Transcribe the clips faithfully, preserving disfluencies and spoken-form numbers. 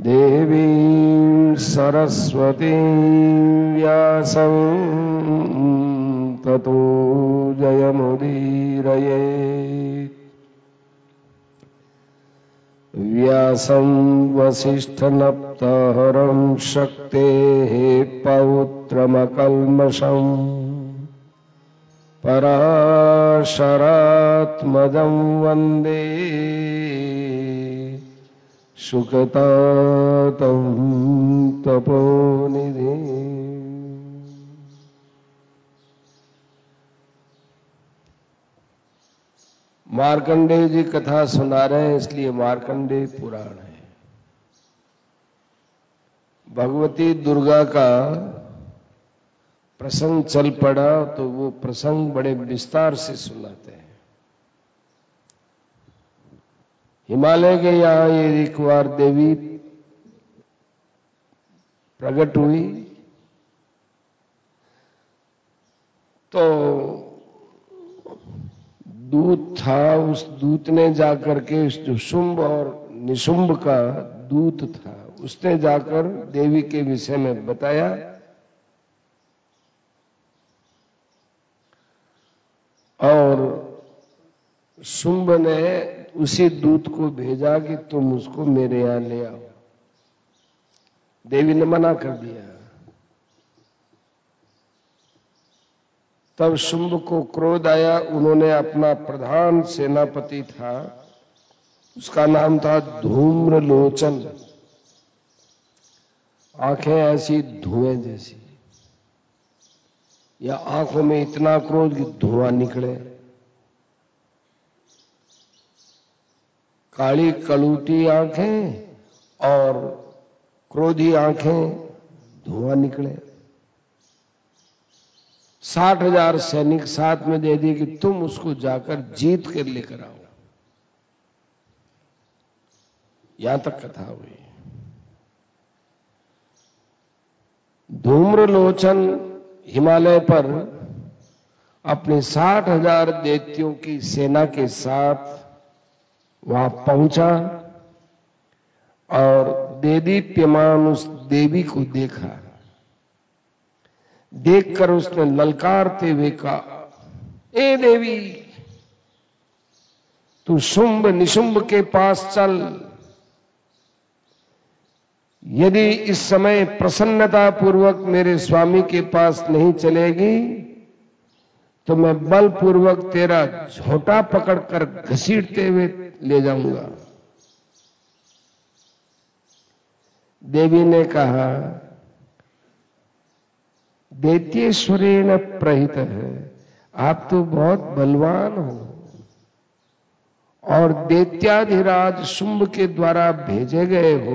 देवीं सरस्वतीं व्यासं ततो जयमुदीरयेत्। व्यासं वसिष्ठनप्तारं शक्तेः पौत्रमकल्मषम् पराशरात्मजं वन्दे सुखतातं तपोनिधिम्। मार्कंडेय जी कथा सुना रहे हैं, इसलिए मार्कंडेय पुराण है। भगवती दुर्गा का प्रसंग चल पड़ा तो वो प्रसंग बड़े विस्तार से सुनाते हैं। हिमालय के यहाँ ये एक बार देवी प्रकट हुई तो दूत था, उस दूत ने जाकर के जो शुंभ और निशुंभ का दूत था उसने जाकर देवी के विषय में बताया और शुंभ ने उसी दूत को भेजा कि तुम उसको मेरे यहां ले आओ। देवी ने मना कर दिया। तब शुंभ को क्रोध आया। उन्होंने अपना प्रधान सेनापति था, उसका नाम था धूम्रलोचन, आंखें ऐसी धुएं जैसी, या आंखों में इतना क्रोध कि धुआं निकले, काली कलूटी आंखें और क्रोधी आंखें, धुआं निकले। साठ हजार सैनिक साथ में दे दिए कि तुम उसको जाकर जीत कर लेकर आओ। यहां तक कथा हुई। धूम्रलोचन हिमालय पर अपने साठ हजार दैत्यों की सेना के साथ वहां पहुंचा और देदीप्यमान उस देवी को देखा। देखकर उसने ललकारते हुए कहा, ए देवी, तू शुंभ निशुंभ के पास चल। यदि इस समय प्रसन्नता पूर्वक मेरे स्वामी के पास नहीं चलेगी तो मैं बलपूर्वक तेरा झोटा पकड़कर घसीटते हुए ले जाऊंगा। देवी ने कहा, दैत्येश्वरेण प्रहित है, आप तो बहुत बलवान हो और दैत्याधिराज शुंभ के द्वारा भेजे गए हो।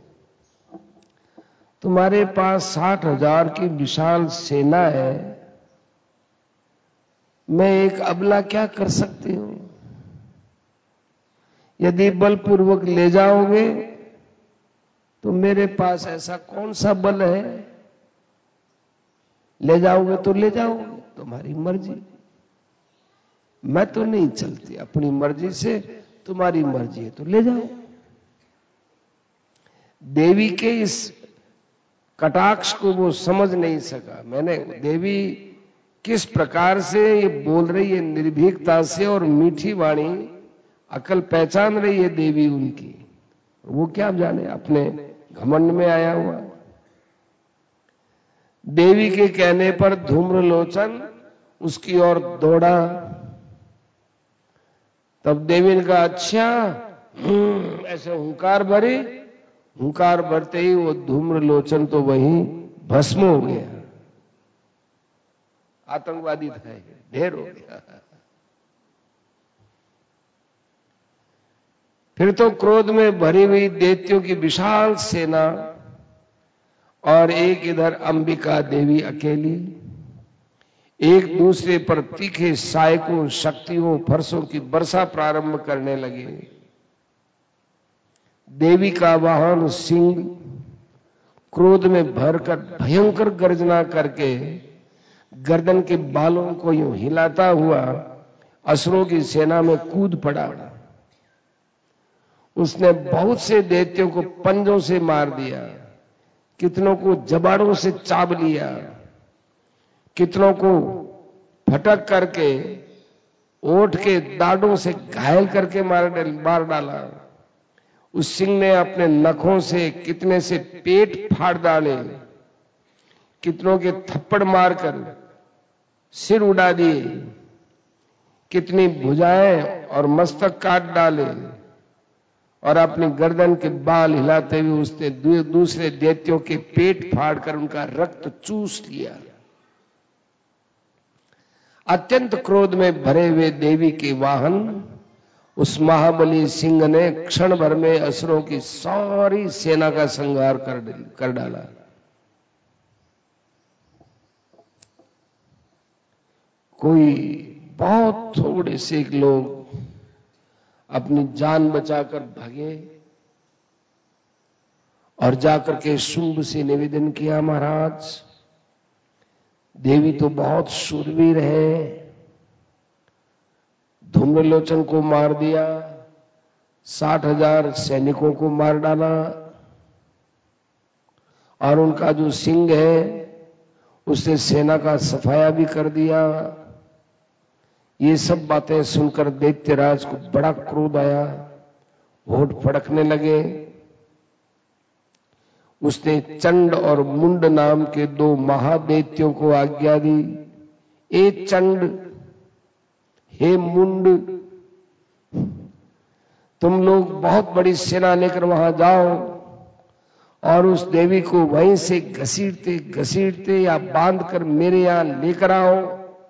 तुम्हारे पास साठ हजार की विशाल सेना है, मैं एक अबला क्या कर सकती हूं? यदि बलपूर्वक ले जाओगे तो मेरे पास ऐसा कौन सा बल है? ले जाओगे तो ले जाओगे, तुम्हारी मर्जी, मैं तो नहीं चलती, अपनी मर्जी से, तुम्हारी मर्जी है तो ले जाओ। देवी के इस कटाक्ष को वो समझ नहीं सका। मैंने देवी किस प्रकार से ये बोल रही है निर्भीकता से और मीठी वाणी, अकल पहचान रही है देवी उनकी, वो क्या जाने, अपने घमंड में आया हुआ। देवी के कहने पर धूम्रलोचन उसकी ओर दौड़ा। तब देवी ने कहा, अच्छा, हम्म, ऐसे हुंकार भरी। हुंकार भरते ही वो धूम्रलोचन तो वहीं भस्म हो गया। आतंकवादी था, ढेर हो गया। फिर तो क्रोध में भरी हुई दैत्यों की विशाल सेना और एक इधर अंबिका देवी अकेली, एक दूसरे पर तीखे सायकों, शक्तियों, फरसों की वर्षा प्रारंभ करने लगे। देवी का वाहन सिंह क्रोध में भरकर भयंकर गर्जना करके गर्दन के बालों को यूं हिलाता हुआ असुरों की सेना में कूद पड़ा। उसने बहुत से दैत्यों को पंजों से मार दिया, कितनों को जबाड़ों से चाब लिया, कितनों को फटक करके ओठ के दाढ़ों से घायल करके मार मार डाला। उस सिंह ने अपने नखों से कितने से पेट फाड़ डाले, कितनों के थप्पड़ मारकर सिर उड़ा दिए, कितनी भुजाएं और मस्तक काट डाले, और अपनी गर्दन के बाल हिलाते हुए उसने दूसरे दैत्यों के पेट फाड़कर उनका रक्त चूस लिया। अत्यंत क्रोध में भरे हुए देवी के वाहन उस महाबली सिंह ने क्षण भर में असुरों की सारी सेना का संहार कर कर डाला। कोई बहुत थोड़े से लोग अपनी जान बचाकर भागे और जाकर के शुंभ से निवेदन किया, महाराज देवी तो बहुत शूरवीर है, धूम्रलोचन को मार दिया, साठ हजार सैनिकों को मार डाला, और उनका जो सिंह है उसने सेना का सफाया भी कर दिया। ये सब बातें सुनकर दैत्यराज को बड़ा क्रोध आया, होठ फड़कने लगे। उसने चंड और मुंड नाम के दो महादैत्यों को आज्ञा दी, ए चंड, हे मुंड, तुम लोग बहुत बड़ी सेना लेकर वहां जाओ और उस देवी को वहीं से घसीटते घसीटते या बांधकर मेरे यहां लेकर आओ।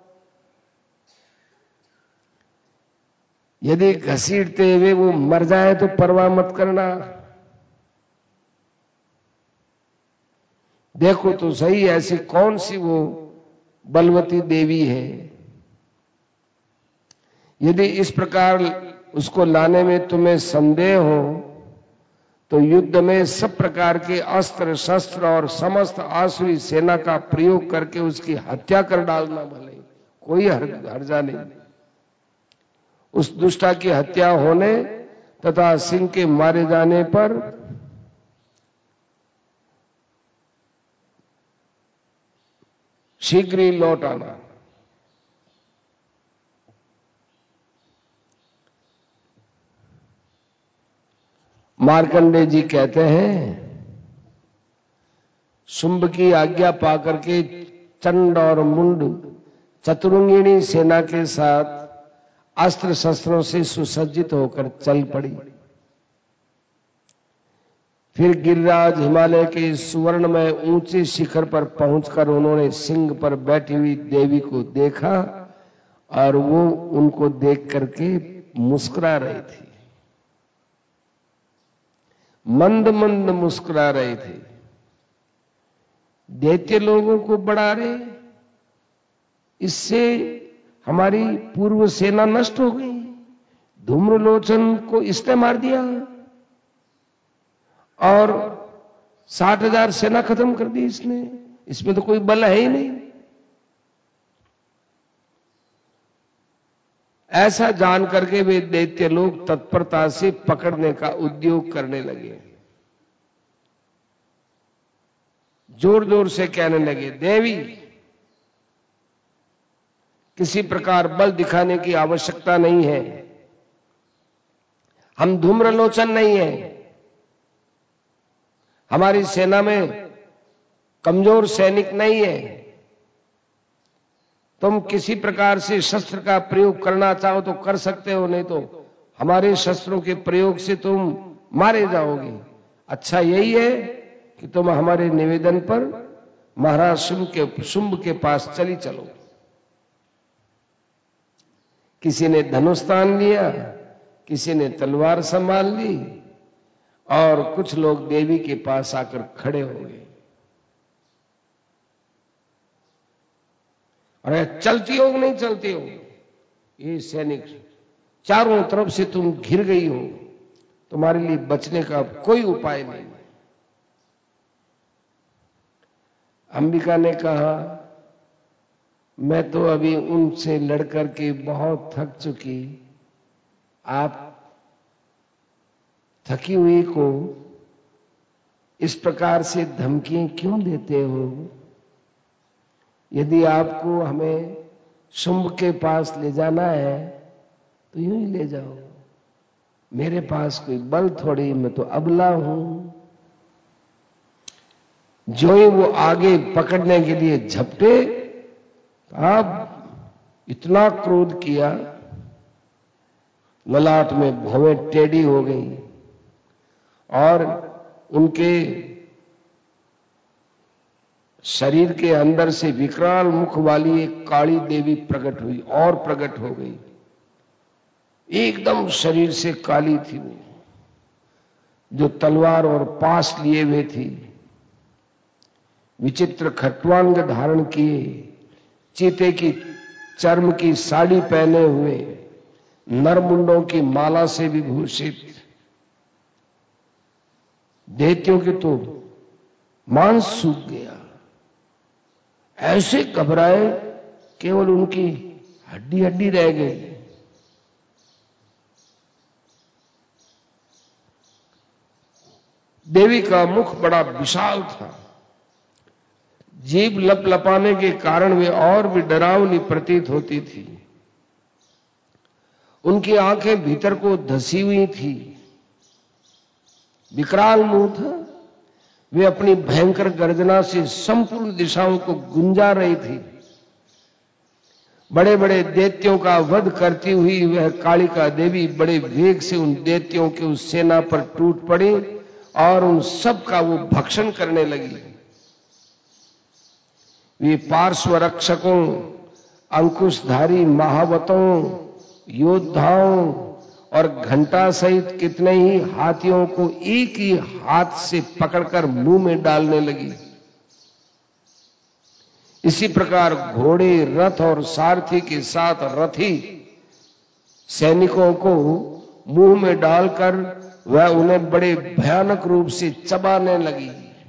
यदि घसीटते हुए वो मर जाए तो परवाह मत करना, देखो तो सही ऐसी कौन सी वो बलवती देवी है। यदि इस प्रकार उसको लाने में तुम्हें संदेह हो तो युद्ध में सब प्रकार के अस्त्र शस्त्र और समस्त आसुरी सेना का प्रयोग करके उसकी हत्या कर डालना, भले कोई हर्जा नहीं। उस दुष्टा की हत्या होने तथा सिंह के मारे जाने पर शीघ्र ही लौट आना। मार्कंडेय जी कहते हैं, शुंभ की आज्ञा पाकर के चंड और मुंड चतुरंगिणी सेना के साथ अस्त्र शस्त्रों से सुसज्जित होकर चल पड़ी। फिर गिरिराज हिमालय के सुवर्ण में ऊंचे शिखर पर पहुंचकर उन्होंने सिंह पर बैठी हुई देवी को देखा और वो उनको देख करके मुस्कुरा रही थी, मंद मंद मुस्कुरा रहे थे। दैत्य लोगों को बढ़ा रहे, इससे हमारी पूर्व सेना नष्ट हो गई, धूम्रलोचन को इसने मार दिया और साठ हजार सेना खत्म कर दी इसने, इसमें तो कोई बल है ही नहीं। ऐसा जान करके वे दैत्य लोग तत्परता से पकड़ने का उद्योग करने लगे, जोर जोर से कहने लगे, देवी किसी प्रकार बल दिखाने की आवश्यकता नहीं है, हम धूम्रलोचन नहीं है, हमारी सेना में कमजोर सैनिक नहीं है, तुम किसी प्रकार से शस्त्र का प्रयोग करना चाहो तो कर सकते हो, नहीं तो हमारे शस्त्रों के प्रयोग से तुम मारे जाओगे। अच्छा यही है कि तुम हमारे निवेदन पर महाराज शुंभ के शुंभ के पास चली चलो। किसी ने धनुष तान लिया, किसी ने तलवार संभाल ली और कुछ लोग देवी के पास आकर खड़े हो गए। अरे चलती हो नहीं चलती हो, ये सैनिक चारों तरफ से तुम घिर गई हो, तुम्हारे लिए बचने का कोई उपाय नहीं। अंबिका ने कहा, मैं तो अभी उनसे लड़कर के बहुत थक चुकी, आप थकी हुई को इस प्रकार से धमकियां क्यों देते हो? यदि आपको हमें शुंभ के पास ले जाना है तो यूं ही ले जाओ, मेरे पास कोई बल थोड़ी, मैं तो अबला हूं। जो ही वो आगे पकड़ने के लिए झपटे, अब इतना क्रोध किया, ललाट में भौवें टेढ़ी हो गई और उनके शरीर के अंदर से विकराल मुख वाली एक काली देवी प्रकट हुई और प्रकट हो गई। एकदम शरीर से काली थी वो, जो तलवार और पास लिए हुए थी, विचित्र खट्वांग धारण किए, चीते की चर्म की साड़ी पहने हुए, नरमुंडों की माला से विभूषित। दैत्यों के तो मांस सूख गया, ऐसे घबराए केवल उनकी हड्डी हड्डी रह गई। देवी का मुख बड़ा विशाल था, जीभ लपलपाने के कारण वे और भी डरावनी प्रतीत होती थी। उनकी आंखें भीतर को धसी हुई थी, विकराल मुंह था। वे अपनी भयंकर गर्जना से संपूर्ण दिशाओं को गुंजा रही थी। बड़े बड़े दैत्यों का वध करती हुई वह कालिका देवी बड़े वेग से उन दैत्यों की उस सेना पर टूट पड़ी और उन सब का वो भक्षण करने लगी। वे पार्श्व रक्षकों, अंकुशधारी महावतों, योद्धाओं और घंटा सहित कितने ही हाथियों को एक ही हाथ से पकड़कर मुंह में डालने लगी। इसी प्रकार घोड़े, रथ और सारथी के साथ रथी सैनिकों को मुंह में डालकर वह उन्हें बड़े भयानक रूप से चबाने लगी।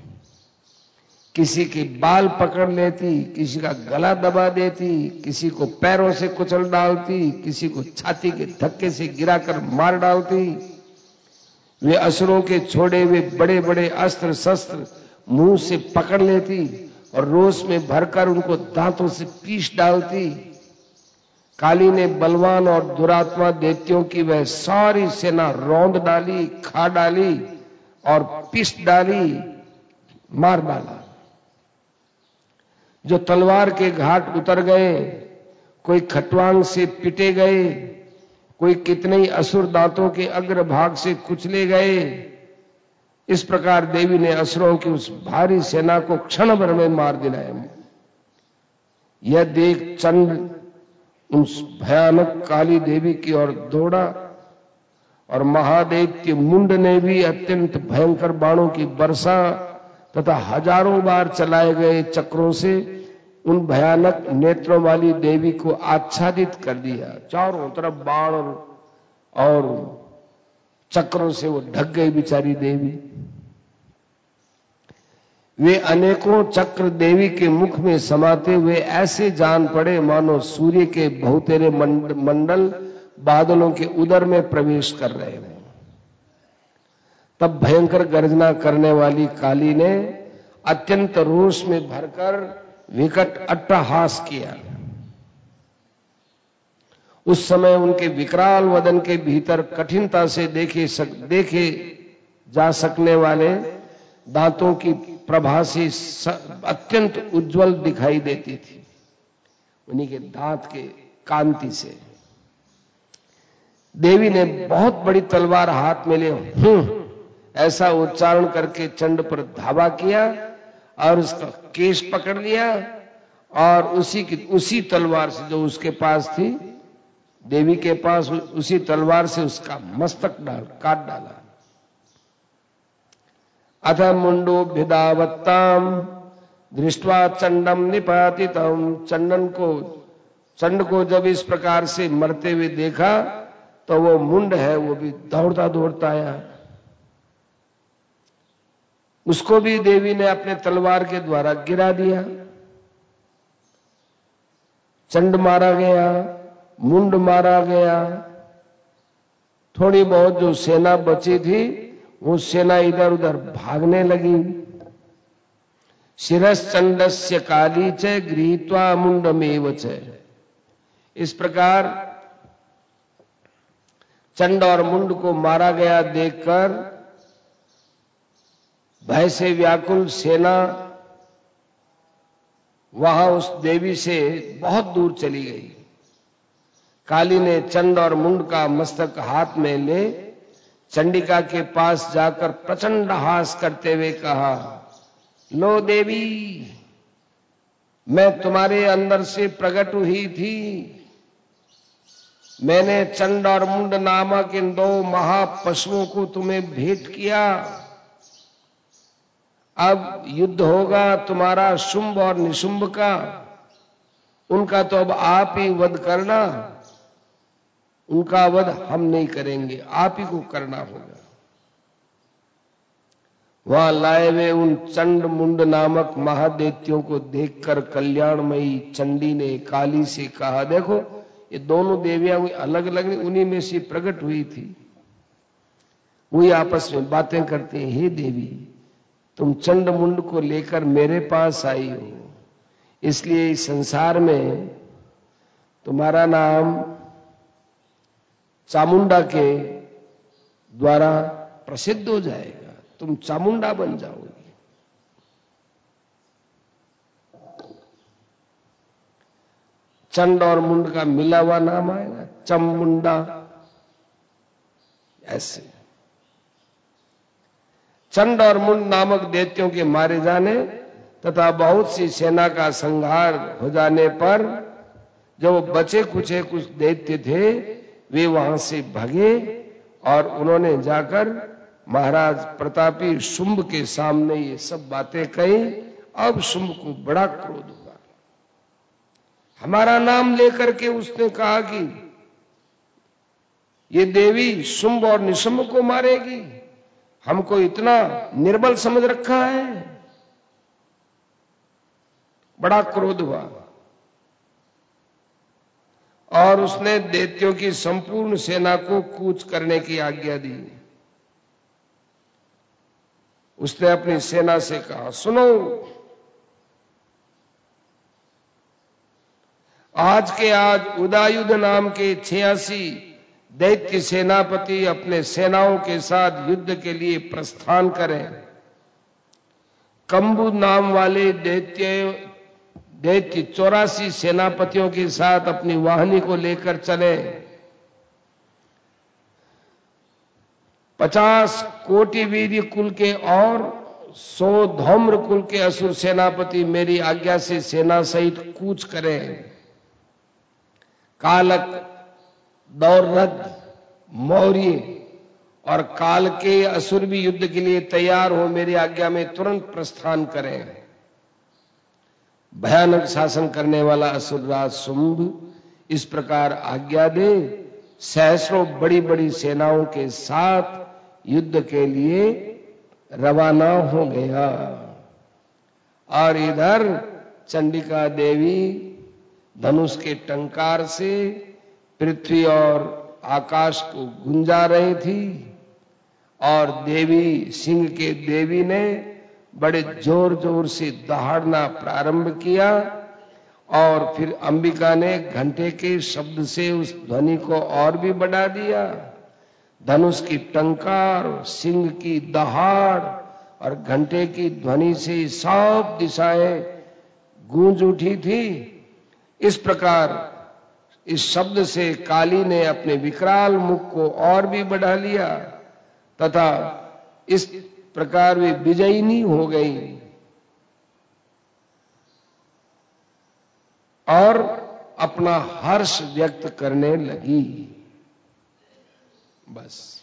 किसी के बाल पकड़ लेती, किसी का गला दबा देती, किसी को पैरों से कुचल डालती, किसी को छाती के धक्के से गिराकर मार डालती। वे असुरों के छोड़े हुए बड़े बड़े अस्त्र शस्त्र मुंह से पकड़ लेती और रोष में भरकर उनको दांतों से पीस डालती। काली ने बलवान और दुरात्मा दैत्यों की वह सारी सेना रौंद डाली, खा डाली और पीस डाली, मार डाला। जो तलवार के घाट उतर गए, कोई खट्वांग से पिटे गए, कोई कितने ही असुर दांतों के अग्रभाग से कुचले गए। इस प्रकार देवी ने असुरों की उस भारी सेना को क्षण भर में मार दिलाया। यह देख चंड उस भयानक काली देवी की ओर दौड़ा और महादैत्य मुंड ने भी अत्यंत भयंकर बाणों की वर्षा तथा हजारों बार चलाए गए चक्रों से उन भयानक नेत्रों वाली देवी को आच्छादित कर दिया। चारों तरफ बाण और चक्रों से वो ढक गई बेचारी देवी। वे अनेकों चक्र देवी के मुख में समाते हुए ऐसे जान पड़े मानो सूर्य के बहुतेरे मंडल बादलों के उदर में प्रवेश कर रहे हैं। तब भयंकर गर्जना करने वाली काली ने अत्यंत रोष में भरकर विकट अट्टहास किया। उस समय उनके विकराल वदन के भीतर कठिनता से देखे सक, देखे जा सकने वाले दांतों की प्रभा से अत्यंत उज्जवल दिखाई देती थी। उन्हीं के दांत के कांति से देवी ने बहुत बड़ी तलवार हाथ में ले हूं ऐसा उच्चारण करके चंड पर धावा किया और उसका केश पकड़ लिया और उसी की उसी तलवार से जो उसके पास थी, देवी के पास, उसी तलवार से उसका मस्तक डाल काट डाला। अथ मुंडो भिदावत्ताम दृष्ट्वा चंडम निपातितम। चंडन को चंड को जब इस प्रकार से मरते हुए देखा तो वो मुंड है वो भी दौड़ता दौड़ता आया। उसको भी देवी ने अपने तलवार के द्वारा गिरा दिया। चंड मारा गया, मुंड मारा गया। थोड़ी बहुत जो सेना बची थी वो सेना इधर उधर भागने लगी। शिरश्चंडस्य काली च गृहीत्वा मुंडमेव च। इस प्रकार चंड और मुंड को मारा गया देखकर भय से व्याकुल सेना वहां उस देवी से बहुत दूर चली गई। काली ने चंड और मुंड का मस्तक हाथ में ले चंडिका के पास जाकर प्रचंड हास करते हुए कहा, लो देवी, मैं तुम्हारे अंदर से प्रकट हुई थी। मैंने चंड और मुंड नामक इन दो महापशुओं को तुम्हें भेंट किया। अब युद्ध होगा तुम्हारा शुंभ और निशुंभ का। उनका तो अब आप ही वध करना, उनका वध हम नहीं करेंगे, आप ही को करना होगा। वहां लाए हुए उन चंड मुंड नामक महादैत्यों को देखकर कल्याणमयी चंडी ने काली से कहा, देखो ये दोनों देवियां अलग अलग नहीं, उन्हीं में से प्रकट हुई थी। वही आपस में बातें करते हैं, हे देवी, तुम चंड मुंड को लेकर मेरे पास आई हो, इसलिए इस संसार में तुम्हारा नाम चामुंडा के द्वारा प्रसिद्ध हो जाएगा, तुम चामुंडा बन जाओगी। चंड और मुंड का मिला हुआ नाम आएगा, चमुंडा। ऐसे चंड और मुंड नामक दैत्यों के मारे जाने तथा बहुत सी सेना का संहार हो जाने पर जो बचे कुचे कुछ दैत्य थे वे वहां से भागे और उन्होंने जाकर महाराज प्रतापी शुंभ के सामने ये सब बातें कही। अब शुंभ को बड़ा क्रोध हुआ। हमारा नाम लेकर के उसने कहा कि ये देवी शुंभ और निशुंभ को मारेगी, हमको इतना निर्बल समझ रखा है। बड़ा क्रोध हुआ और उसने दैत्यों की संपूर्ण सेना को कूच करने की आज्ञा दी। उसने अपनी सेना से कहा, सुनो, आज के आज उदायुध नाम के छियासी दैत्य सेनापति अपने सेनाओं के साथ युद्ध के लिए प्रस्थान करें। कंबु नाम वाले दैत्य दैत्य चौरासी सेनापतियों के साथ अपनी वाहिनी को लेकर चले। पचास कोटि वीर्य कुल के और सौ धौम्र कुल के असुर सेनापति मेरी आज्ञा से सेना सहित कूच करें। कालक, दौरथ, मौर्य और काल के असुर भी युद्ध के लिए तैयार हो मेरी आज्ञा में तुरंत प्रस्थान करें। भयानक शासन करने वाला असुरराज शुंभ इस प्रकार आज्ञा दे सहस्रों बड़ी बड़ी सेनाओं के साथ युद्ध के लिए रवाना हो गया। और इधर चंडिका देवी धनुष के टंकार से पृथ्वी और आकाश को गुंजा रही थी और देवी सिंह के देवी ने बड़े जोर जोर से दहाड़ना प्रारंभ किया और फिर अंबिका ने घंटे के शब्द से उस ध्वनि को और भी बढ़ा दिया। धनुष की टंकार, सिंह की दहाड़ और घंटे की ध्वनि से सब दिशाएं गूंज उठी थी। इस प्रकार इस शब्द से काली ने अपने विकराल मुख को और भी बढ़ा लिया तथा इस प्रकार वे विजयिनी हो गई और अपना हर्ष व्यक्त करने लगी। बस।